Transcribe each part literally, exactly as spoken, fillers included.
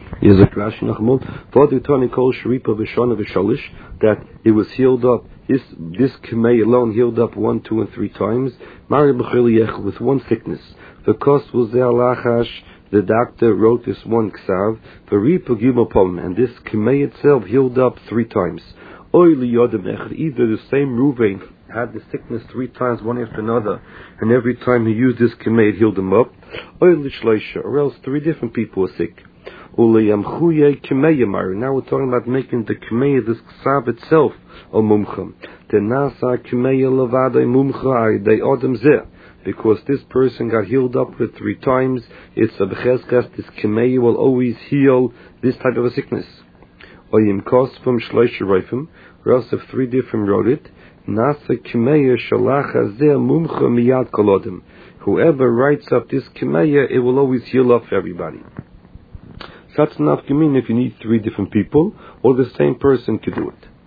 Is a Rashi Nachmon for the Tani Kol Sharipa Vishana Vishalish that it was healed up. This this Kemei alone healed up one, two, and three times. Mari B'chiliyech with one thickness. The cost was the Alachash. The doctor wrote this one ksav for Ripa Gimopom, and this Kemei itself healed up three times. Oili Yodem Echad. Either the same Ruvain had the sickness three times, one after another, and every time he used this Kemei, it healed him up. Oili Shleisha, or else three different people were sick. Now we're talking about making the Kemei, this Ksav itself, a Mumcha. The Nasa Kemei Levada Mumcha, they Odem Zeh. Because this person got healed up with three times, it's a Becheskas, this Kemei will always heal this type of a sickness. Oyim Kos from Shleisha Reifim, or else if three different wrote it, Nasa Kemei Shalacha Zeh Mumcha Miyad Kolodem. Whoever writes up this Kemei, it will always heal up for everybody. That's enough to mean if you need three different people, or the same person could do it.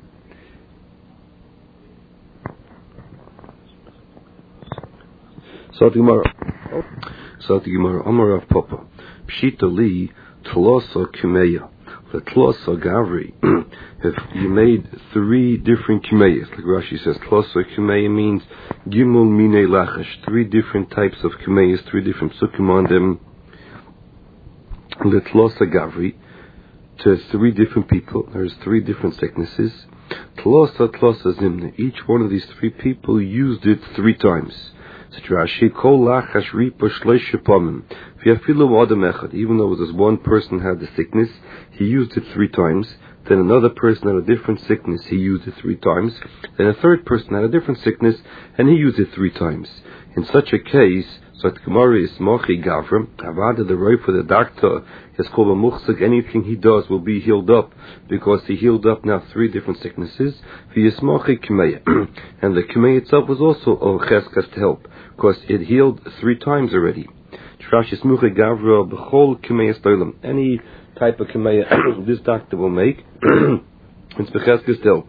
So the Gemara, so the Gemara, Amar of Papa, Pshita li Tlosa Kumeya, the Tlosa Gavri. If you made three different Kumeyas, like Rashi says, Tlosa Kumeya means Gimel Mine Lachash, three different types of Kumeyas, three different Sukkim on them. Tlosa Gavri, to three different people. There's three different sicknesses. Tlosa Tlosa Zimne. Each one of these three people used it three times. Rashi Kol Lachash Ripa Shleisha Pamim. Even though this one person had the sickness, he used it three times. Then another person had a different sickness, he used it three times. Then a third person had a different sickness, and he used it three times. In such a case, so the Gemara is Mochi Gavra, Avada the Roy for the doctor is called a Muchsig, anything he does will be healed up, because he healed up now three different sicknesses. V'yismochi K'meya. And the K'meya itself was also a Cheskas to help, because it healed three times already. Trash Mochi Gavra, B'chol K'meya Stolam. Any type of K'meya this doctor will make, it's B'cheskas to help.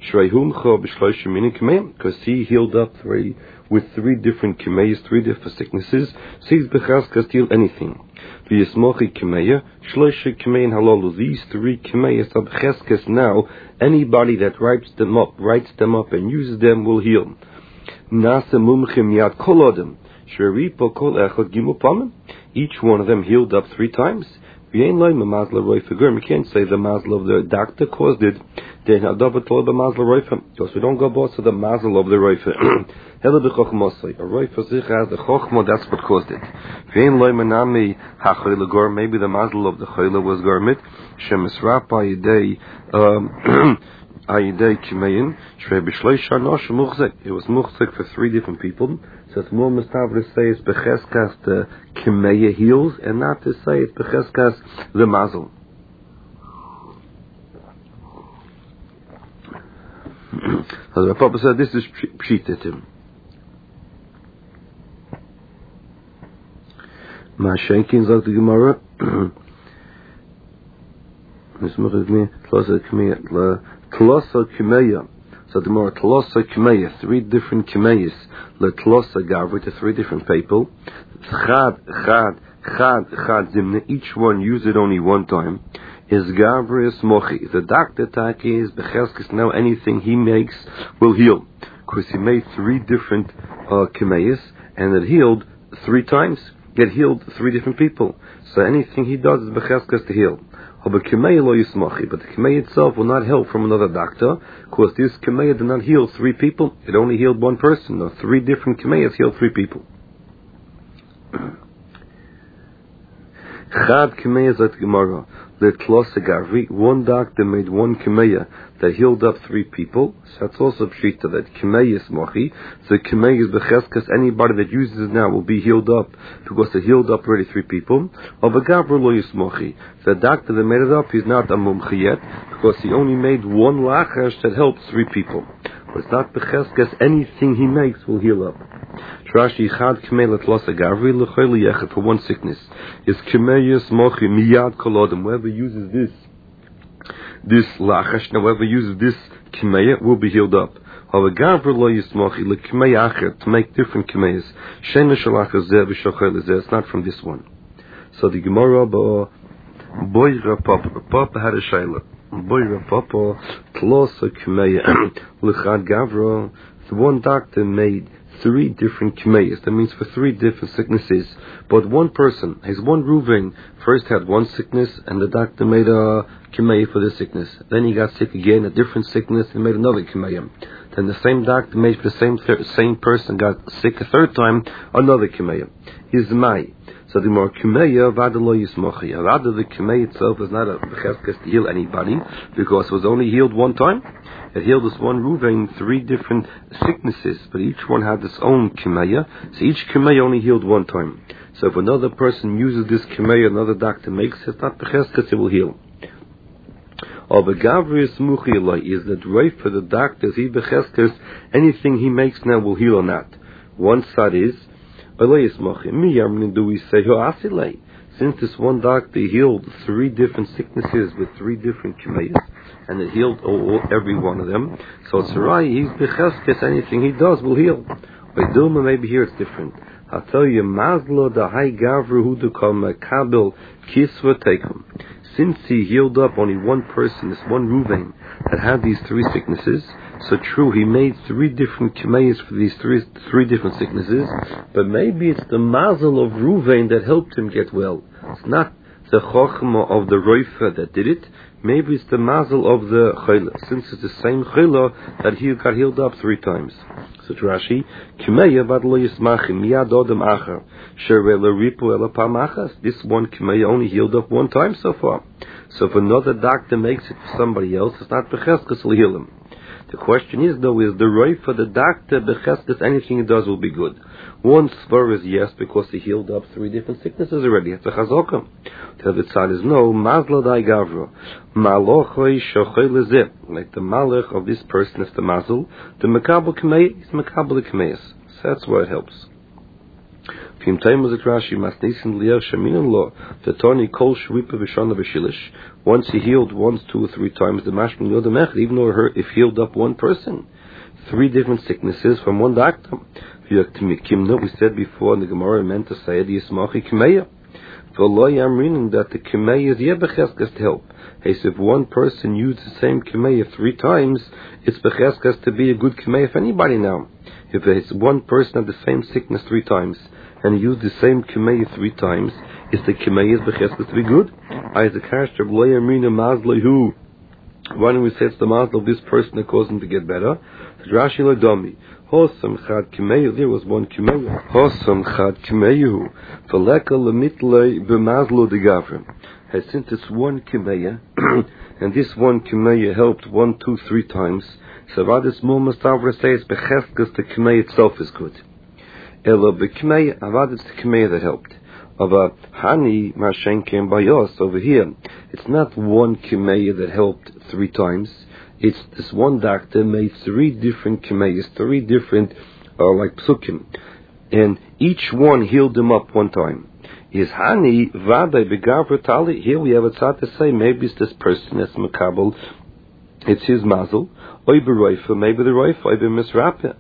Because he healed up three with three different kemeyas, three different sicknesses. Sees bechaskas steal anything. V'yismochi kemeya, shloisha kemeyin halalu. These three kemeyas are bechaskas now. Anybody that writes them up, writes them up, and uses them will heal. Nasa mumchim yad kol adam. Sheripo kol echad gimupamim. Each one of them healed up three times. We can't say the mazel of the doctor caused it. Because we don't go boss to the mazel of the roifer. A roifer sich has the chokhmah, that's what caused it. Maybe the mazel of the chayla was garmit. Shemisrapa yidei ayidei kimeyin. It was muchzik for three different people. So it's more mistavah to say it's becheskas the kimeya heals, and not to say it's becheskas the mazel. As the Papa said, this is pshitatim. Mashenkin zog the Gemara. Tlosa kimeya. So the more Tlosa K'meya, three different K'meyas, Le Tlosa Gavri, to three different people. Chad, Chad, Chad, Chad Zimne, each one used it only one time. Is Gavri is Mochi. The doctor Taki is Becheskis, now anything he makes will heal. Because he made three different uh, K'meyas, and it healed three times. It healed three different people. So anything he does is Becheskis to heal. But the K'meya itself will not help from another doctor, because this K'meya did not heal three people, it only healed one person. No, three different K'meyas healed three people. Chad K'meya zat Gemara, the Tlosa Gavri, one doctor made one K'meya that healed up three people. So that's also pshita that K'meya is mochi. So K'meya is becheskas. Anybody that uses it now will be healed up because it healed up already three people. Of a Gavri lo yismochi. The doctor that made it up, he's not a mumchi yet because he only made one lachash that helped three people. But it's not becheskas. Anything he makes will heal up. Rashi Chad K'meya Tlosa Gavri l'chol yechet for one sickness is K'meya mochi miyad kol adam. Whoever uses this, this lachash, now whoever uses this K'meya will be healed up. However, Gavri lo yismochi l'K'meya acher, to make different K'meyas. Shena shalachas zeh v'shachel zeh. It's not from this one. So the Gemara Boy Rapapa, Papa had a shayla. Boy Rapapa, Tlosa Kumeya, Luchad Gavra. The one doctor made three different Kumeyas. That means for three different sicknesses. But one person, his one Ruvain, first had one sickness, and the doctor made a Kumeya for the sickness. Then he got sick again, a different sickness, and made another Kumeya. Then the same doctor made for the same th- same person got sick a third time, another Kumeya. Izmai. So the more Kumeya, Vada lo yismochi. Rather, the Kumeya itself is not a Becheskes to heal anybody, because it was only healed one time. It healed this one Ruvain three different sicknesses, but each one had its own Kumeya, so each Kumeya only healed one time. So if another person uses this Kumeya, another doctor makes it, not Becheskes, it will heal. Or the Gavrius Muchilai is that right for the doctors, he Becheskes, anything he makes now will heal or not. One side is, do we say, since this one doctor healed three different sicknesses with three different Kumeyas, and it healed all, every one of them, so it's right, he's Becheskes, anything he does will heal. By Dilma, maybe here it's different. I'll tell you, Mazlo the High Gavru who to come Kabel Kisva Tekum. Since he healed up only one person, this one Ruvain, that had these three sicknesses, so true, he made three different Kumeyas for these three three different sicknesses, but maybe it's the mazel of Ruvain that helped him get well. It's not the chokhmah of the Roifa that did it, maybe it's the mazel of the Chayla, since it's the same Chayla that he got healed up three times. So Rashi, Kumeya vad lo yismachim miyad odem achar shere l'ripu ela pamachas. This one Kumeya only healed up one time so far. So if another doctor makes it for somebody else, it's not Becheskes will heal him. The question is though, is the right for the doctor Becheskes, anything he does will be good? One svar is yes, because he healed up three different sicknesses already. It's a chazokah. The other side is no. Mazla dai gavro. Malochoi shochoi lezeh. Like the malach of this person is the mazel. The mekabel k'mei is mekabel k'meis. So that's why it helps. Kim time was a Rashi masnisin lier sheminan lo. The toni kol shripa v'shana v'shilish. Once he healed once, two or three times, the mashmin yodam echad, even though if healed up one person, three different sicknesses from one doctor. We said before in the Gemara meant to say the Yismachi Kumeya. For Loi I'm reading that the Kumeya is Yebecheskes to help. Hey, so if one person used the same Kumeya three times, it's Becheskes to be a good Kumeya for anybody now. If it's one person had the same sickness three times, and he used the same Kumeya three times, is the Kumeya is Becheskes to be good? I as a character of Loi I'm reading Mazlehu. Why don't we say it's the mazel of this person that caused him to get better? Rashi Lodomi. Hosam chad kimeyu. There was one kimeyu. Hosam chad kimeyu. V'leka lemitlei b'mazlo de gavrim. Has since it's one kimeya, and this one kimeya helped one, two, three times. So Avadis Mumas Tavra says becheskes the kimeya itself is good. Ela b'kimeya Avadis the kimeya that helped. Of a hani mashen came by us over here. It's not one kimeya that helped three times. It's this one doctor made three different Kumeyas, three different, uh, like psukim, and each one healed him up one time. Is Hani Vadai Begavra Tali? Here we have a tzad to say maybe it's this person that's Makabel, it's his mazel, Oy Beroifa, maybe the Roifa, Oy Bemisrapia.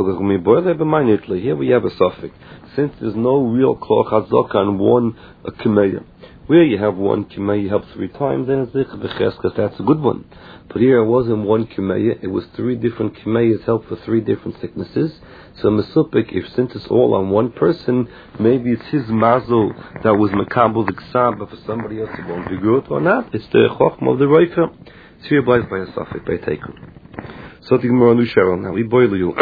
Here we have a suffix. Since there's no real Kloch Hazaka on one uh, Kumeya, where you have one Kumeya help three times, then it's Becheskes, that's a good one. But here it wasn't one Kumeya, it was three different Kumeyas help for three different sicknesses. So Mesupik, if since it's all on one person, maybe it's his mazel that was Makabel the Ksab, but for somebody else it won't be good or not. It's the Chochma of the Roifa. It's here by a suffix, by Teikun. So the Gemara Nusharal now, we boil you.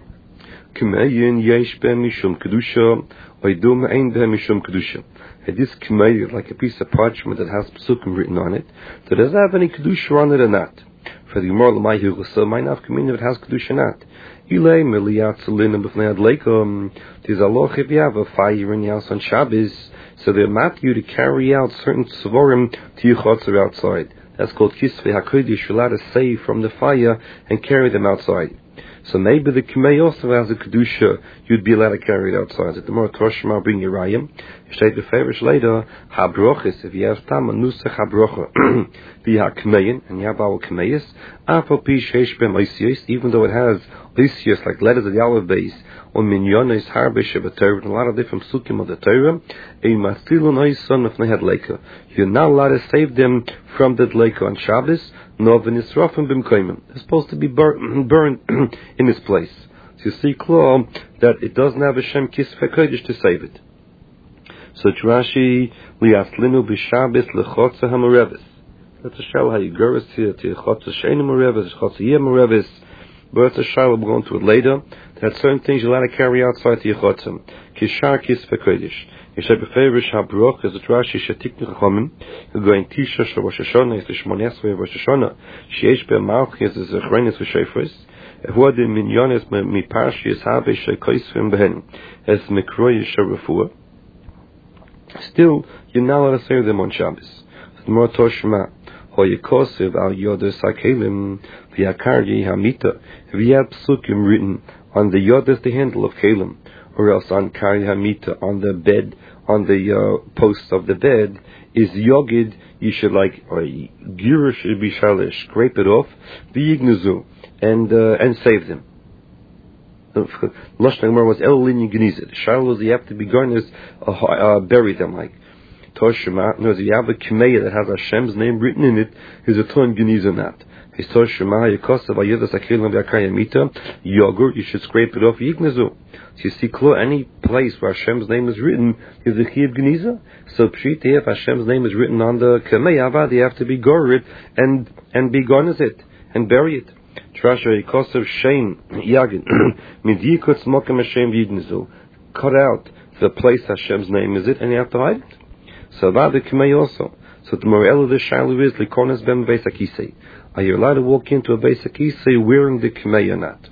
Kumeyin yesh ben mishum kedusha, oidum ein ben mishum kedusha. This Kumeya is like a piece of parchment that has psukim written on it. So does it have any kedusha on it or not? For the Gemara l'may hirusa, might not come in if it has kedusha or not. Ilay meliyat zelinim b'fnei adleikum. There's a loch if you have a fire in your house on Shabbos, so they're not you to carry out certain tzevorim to your chotzer outside. That's called kisvei hakodesh. You're allowed to save from the fire and carry them outside. So maybe the K'mei also has a Kedusha, you'd be allowed to carry it outside. So the more Toshma bring Yerayim, you state the favorites later, Habrochis, if you have Tam, Nusach Habrocha, Biha K'meyin, and you have our K'meyis, Afal Pi Sheish Ben Oisios, even though it has Oisios, like letters of the Aleph base, on Minyonis, Harbish, of a Torah, and a lot of different Sukkim of the Torah, a Masilun Oison of Nehad Leika. You're not allowed to save them from that Leika on Shabbos, nor V'nisrafim B'mkoimim. They're supposed to be burned, burned in this place. So you see, Klo, that it doesn't have a Shem Kisvei Kodesh to save it. So Rashi, Liaslinu B'Shabbos L'chotza HaMoreves. That's a shal how you go here to Chotza Sheinu Moreves, Chotza Yeh Moreves. But it's a shal, we'll go into it later. There are certain things you're allowed to carry outside the Yechotzim. Kishar Kisvei Kodesh. You should be favored Shabroch, as a Rashi Shatik Nechomim. You're going Tisha Shal Rosh Hashanah, it's the Shmon Esrei Rosh Hashanah. Sheish Be'Malch, it's the Zechrenis V'Shefres. Ehud in Minyones Miparshi is Habe Shekoisvim Behen. As Mikroy Sharafua. Still, you're not allowed to save them on Shabbos. The more Toshma. Hoyekosiv al Yodas HaKelim V'Yakaryi Hamita. If you have psukim written on the Yodas, the handle of Kelim, or else on Kari Hamita, on the bed, on the uh, posts of the bed, is Yogid, you should like, or Gira should be shalish, scrape it off, V'Yignuzu, and, uh, and save them. Lashon Gemara was El Lin Yignizit. Shal was you have to be garnished, uh, uh, bury them like. Toshma, no, you have a K'meya that has Hashem's name written in it, is a ton Geniza not. His Toshma, Yekosav, Ayedas Akelim V'Akayamita, Yogur, you should scrape it off, Yignazu. So you see, Klo, any place where Hashem's name is written is a Chiyav Geniza. So Pshit, if Hashem's name is written on the K'meya, they have to be gored and, and be garnished it, and bury it. Trasha, Yekosav, Shein, Yagin, Midyikot, Smokim, Hashem, Yignazu. Cut out the place Hashem's name is it, and you have to hide it. So about the K'mei also. So the Morel of the Shalu is Likonas Bem Beis HaKisei. Are you allowed to walk into a Beis HaKisei wearing the K'mei or not?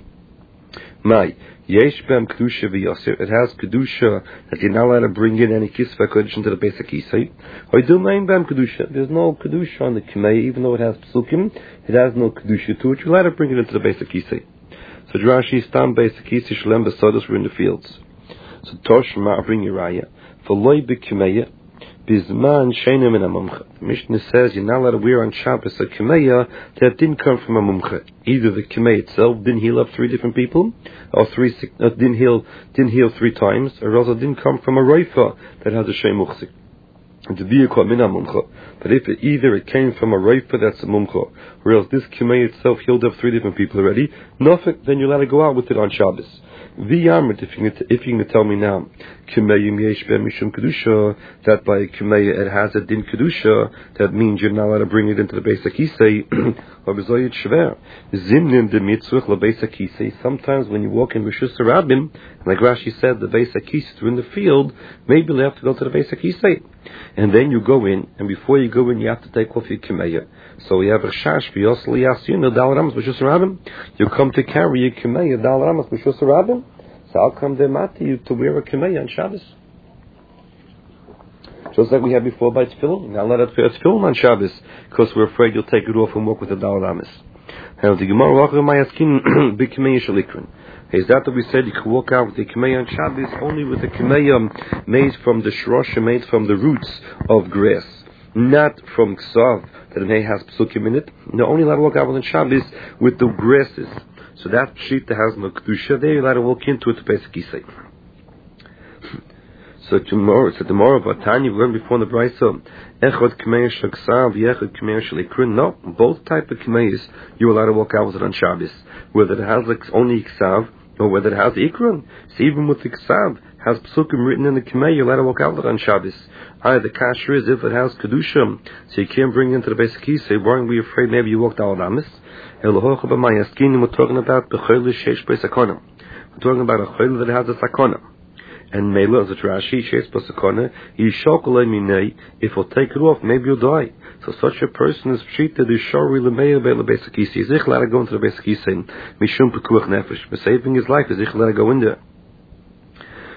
Mai. Yesh Bem Kedusha V'Yosir. It has Kedusha that you're not allowed to bring in any Kisvei Kodesh into the Beis HaKisei. Hoidu Maim Bem Kedusha. There's no Kedusha on the K'mei, even though it has Psukim. It has no Kedusha to it. You're allowed to bring it into the Beis HaKisei. So Rashi Stam Beis HaKisei Shalem Besodos were in the fields. So Toshma bring Yeraya. For Loi B'K'mei. Bizman Sheinim in a Mumcha. The Mishnah says you're not allowed to wear on Shabbos a K'meya that didn't come from a Mumcha. Either the K'mei itself didn't heal up three different people, or three uh, didn't heal didn't heal three times, or else it didn't come from a Reifa that has a Shem Muchzik. The vehicle min a Mumcha. But if it, either it came from a Reifa that's a Mumcha, or else this K'mei itself healed up three different people already, nothing, then you're allowed to go out with it on Shabbos. V'yamrit, if you can, if you can tell me now, K'meyim yesh ben mishum kedusha, that by K'mey it has a din kedusha, that means you're not allowed to bring it into the Beis HaKisei, or b'zoyit shver. Zimnim de mitzvah la Beis HaKisei. Sometimes when you walk in Rishus Harabim, like Rashi said, the Beis HaKisei are in the field, maybe you have to go to the Beis HaKisei. And then you go in, and before you go in, you have to take off your K'meya. So you have a shash v'yos liyasyin dal ramas b'shus harabim. You come to carry your K'meya dal ramas b'shus harabim. So I'll come there mati you to wear a K'meya on Shabbos. Just like we had before by Tefillin. Now let us wear Tefillin on Shabbos, because we're afraid you'll take it off and walk with the dal ramas. And the Gemara walk with my askin b'K'meya shalikrin. Is that what we said? You can walk out with the K'meya on Shabbos only with the K'meya made from the shrosha, made from the roots of grass, not from ksav that it may has psukim in it. You're only allowed to walk out with the Shabbos with the grasses. So that sheet that has no kedusha, there you're allowed to walk into it to Beis HaKisei. So tomorrow, so tomorrow, but Tanya, we learned before in the Brisa, Echad K'meya Shaksav, Yechad K'meya Shalikrin. No, both type of K'meyas you're allowed to walk out with it on Shabbos. Whether it has like only Ksav, or whether it has Ikron. So even with the Ksav, has Psukim written in the K'meya, you're allowed to walk out with it on Shabbos. Aye, the kasher is if it has Kedusha, so you can't bring it into the Beis HaKisei. Why aren't we afraid maybe you walked out of Amis? We're talking about the Chayla Sheish Beis Sakona. We're talking about a Chayla that has a Sakona. And Mela, as a Rashi, Sheish Beis Sakona, Yishokolei Minei, if he'll take it off, maybe you'll die. So such a person is treated as Shori Lemei Beis HaKisei. He's nicht allowed to go into the Beis HaKisei, Mishum Pekuach Nefesh. But saving his life, is nicht allowed to go in there.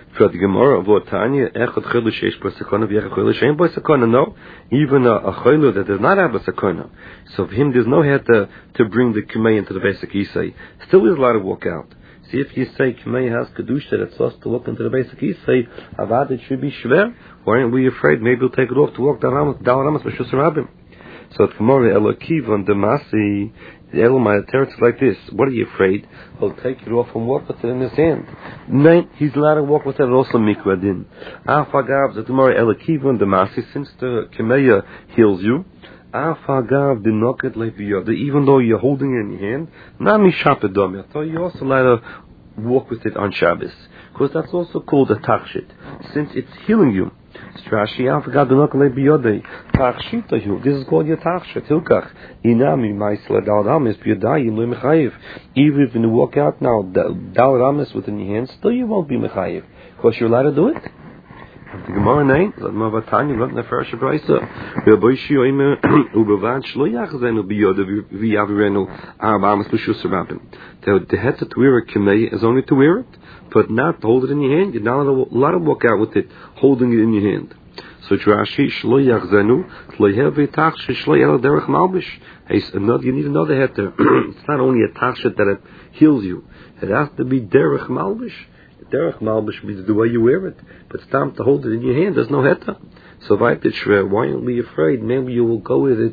For the Gemara of Lotanya, Echad Chayla Sheish B'Sakona V'Echad Chayla Shein B'Sakona. No, even a, a Chayla that does not have a Sakona. So for him, there's no head to, to bring the K'mei into the basic Isai. Still is allowed to walk out. See, if you say K'mei has Kedusha that's us to walk into the basic Isai, Avad it should be Shver. Why aren't we afraid? Maybe we'll take it off to walk down Ramas B'Shus Rabbim. So the Gemara Elokiv on Damasi, the Elamai Teretz like this. What are you afraid? He'll take it off and walk with it in his hand. No, he's allowed to walk with it also mikvah din. Afagav the Gemara Elokiv on Damasi, since the Kemeya heals you. Afagav the Noket Leviyoda, even though you're holding it in your hand, Nami Shapedom, so you're also allowed to walk with it on Shabbos. Because that's also called a Tachshit, since it's healing you. Strashi Afagav the Noket Leviyoda. This is called your Tachshit. Hilkach. Inami Maisla Dal Ramis Biyadayim Le Mechayiv. Even if you walk out now, Dal Ramis within your hand, still you won't be Mechayiv. Because you're allowed to do it. The Gemara name, that Mavatanya, not in the first Brisa. Rabbi Shioime, Ubavad Shloyach Zenu Biyoda Viavirenu Arbamas B'Shus Rabbim. The head to wear a K'mei is only to wear it, but not to hold it in your hand. You're not allowed to walk out with it, holding it in your hand. So Rashi Shloyach Zenu Shloyev Tachshit Shloyel Derech Malbish. You need another head there. It's not only a Tachshit that it heals you. It has to be Derech Malbish. Derech Malbish means the way you wear it, but it's time to hold it in your hand. There's no heta. So why aren't we afraid? Maybe you will go with it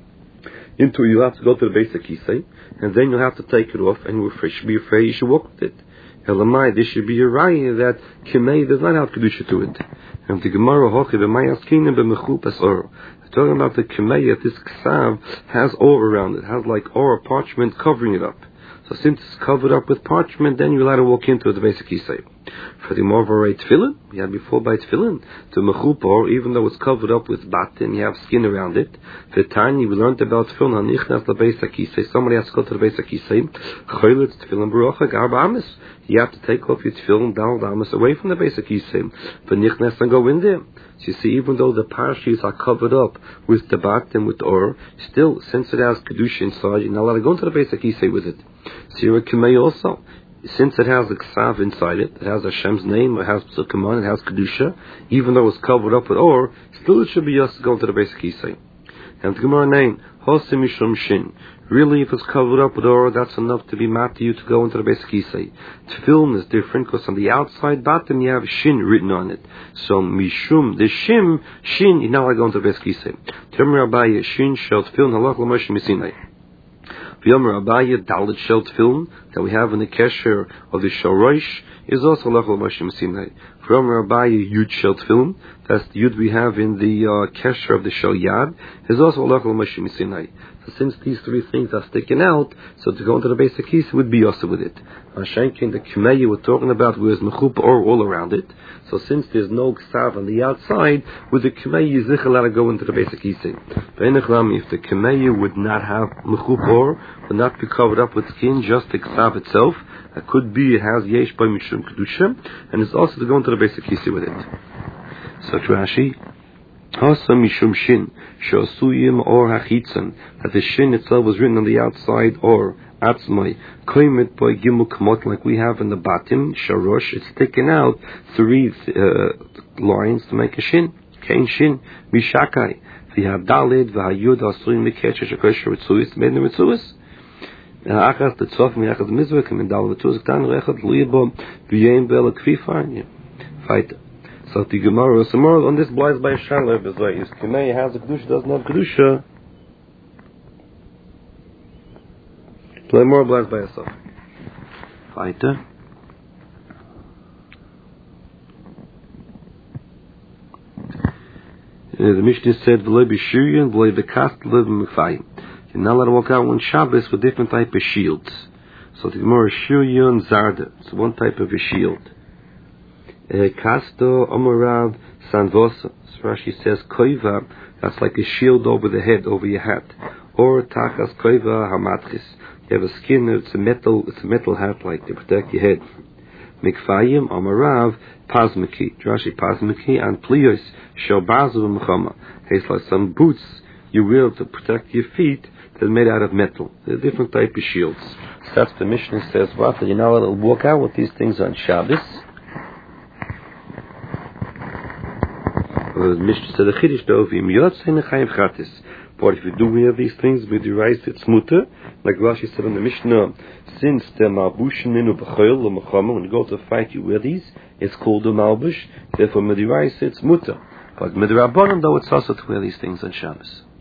into. You have to go to the basic kisei, and then you'll have to take it off, and you should be afraid you should walk with it. Elamai, this should be a raya that K'mei does not have kedusha to it. And the Gemara hoche b'mayaskina b'mechupas or. Talking about the K'mei, this ksav has ore around it, has like ore parchment covering it up. So since it's covered up with parchment, then you're allowed to walk into the basic kisei. For the Morvaray tefillin, we had before by tefillin, the mechupor, even though it's covered up with batin, you have skin around it. For Tanya, we learned about tefillin, hanichnas the basic kisei. Somebody has to go to the basic kisei. Choylitz tefillin barucha garba amis. You have to take off your tefillin dal amis away from the basic kisei. For nichnas and go in there. So you see, even though the parashis are covered up with the batin, with or, still, since it has kedusha inside, you're not allowed to go into the basic kisei with it. Sira K'mei also, since it has the Ksav inside it, it has Hashem's name, it has Psukaman, it has Kedusha, even though it's covered up with Or, still it should be us to go into the basic Kisei. And the Gemara name, Hosim Mishum Shin. Really, if it's covered up with Or, that's enough to be mad to you to go into the basic Kisei. Tefillin is different because on the outside bottom you have Shin written on it. So Mishum, the Shim, Shin, you now go into the basic Kisei. Temir Abaye, Shin, Shel Tefillin, Halach L'Moshe Misinai. V'yomer Abaye Dalit Shel Tefillin that we have in the kesher of the Shorosh is also Halach L'Moshe Misinai. V'yomer Abaye Yud Shel Tefillin, that's the Yud we have in the uh, kesher of the Shel Yad, is also Halach L'Moshe Misinai. So since these three things are sticking out, so to go into the basic case would be also with it. Mashenkin, the K'mei we're talking about, whereas Mechup or all around it. So since there's no Ksav on the outside, with the K'mei you zich allowed to go into the basic case. If the K'mei would not have Mechup or, would not be covered up with skin, just the Ksav itself, it could be it has Yesh by Mishum Kedusha, and it's also to go into the basic case with it. So Rashi, Hasa Mishum Shin, Shosuyim or Hachitzan, that the Shin itself was written on the outside, or Atzmai, Koimit by Gimel Kamot, like we have in the Batim, Sharosh, it's sticking out three uh, lines to make a Shin, Kain Shin, Mishakai, V'hadalid, V'hayud, Asuyim, Mikesh, Shakosha, Ritzuis, Medin Ritzuis, Achas, the Tzof, Miachas, Mizvah, Kamindal, Ritzuis, Ktan, Rechad, Liyabo, V'yem, Bela, Kvifa, fight. So the Gemara, so more on this blies by Shalab is like, if K'mei has a Kedusha, doesn't have Kedusha, play more blies by yourself. Weiter. The Mishnah said, V'loi b'shiryan, v'loi b'kast, v'loi b'mekfayim. You're not allowed to walk out on Shabbos with different type of shields. So the Gemara, shiryan zarda, it's one type of a shield. Kasto Amarav Sanvosa. Rashi says koiva, that's like a shield over the head, over your hat. Or tachas koiva hamatchis. You have a skin, it's a metal, it's a metal hat like to protect your head. Mikfayim Amarav Pazmiki. Rashi Pazmiki and Plios Shobazu Mchama. It's like some boots you wear to protect your feet that are made out of metal. They're different type of shields. So that's the Mishnah says what? You're not allowed to walk out with these things on Shabbos. the Mishnah said the Chiddush though, v'im yotzei nechayev chatis. But if you do wear these things, b'dirais it's mutter, like Rashi said in the Mishnah, since the malbushin minu b'choil l'mechama, when you go to fight you wear these, it's called a malbush, therefore b'dirais it's mutter. But midrabanan though it's also to wear these things on Shabbos.